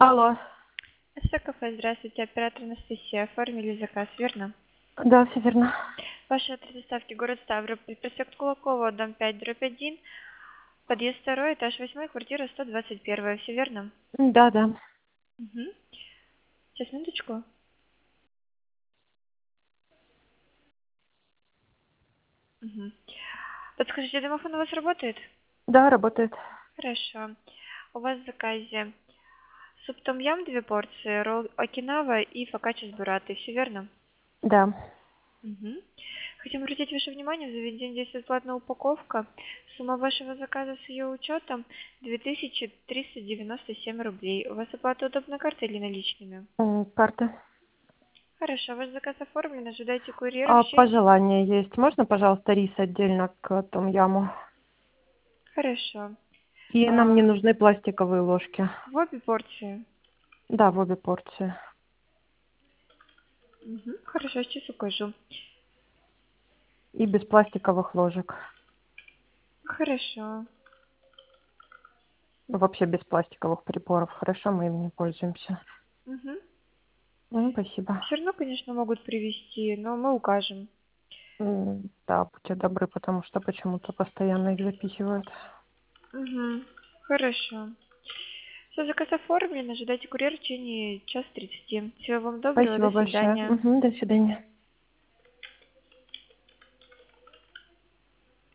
Алло. СТ кафе, здравствуйте, оператор Анастасия. Оформили заказ, верно? Да, все верно. Ваш адрес доставки город Ставрополь, проспект Кулакова, дом 5, дробь 1, подъезд 2, этаж 8, квартира 121, все верно? Да, да. Угу. Сейчас, минуточку. Угу. Подскажите, домофон у вас работает? Да, работает. Хорошо. У вас в заказе суп том-ям 2 порции, ролл окинава и фокачча с буррато, все верно? Да. Мгм. Хотим обратить ваше внимание, в заведении действует платная упаковка. Сумма вашего заказа с ее учетом 2397 рублей. У вас оплата удобна картой или наличными? Карта. Хорошо, ваш заказ оформлен, ожидайте курьера в А течение... пожелание есть? Можно, пожалуйста, рис отдельно к том-яму? Хорошо. И нам не А, нужны пластиковые ложки. в обе порции? Да, в обе порции. Мгм. Хорошо, сейчас укажу. И без пластиковых ложек. Хорошо. Вообще без пластиковых приборов. Хорошо, мы им не пользуемся. Угу. Спасибо. Все равно, конечно, могут привезти, но мы укажем. Да, будьте добры, потому что почему-то постоянно их запихивают. Угу. Хорошо. Все, заказ оформлен. Ожидайте курьера в течение часа 30. Всего вам доброго. Спасибо До большое. свидания. До свидания.